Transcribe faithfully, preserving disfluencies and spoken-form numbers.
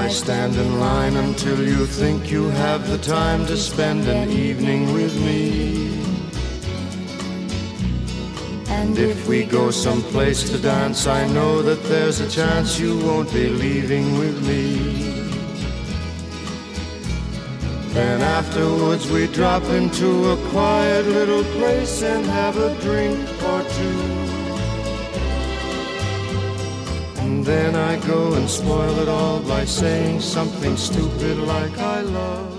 I stand in line until you think you have the time to spend an evening with me. And if we go someplace to dance, I know that there's a chance you won't be leaving with me. Then afterwards we drop into a quiet little place and have a drink or two. And then I go and spoil it all by saying something stupid like I love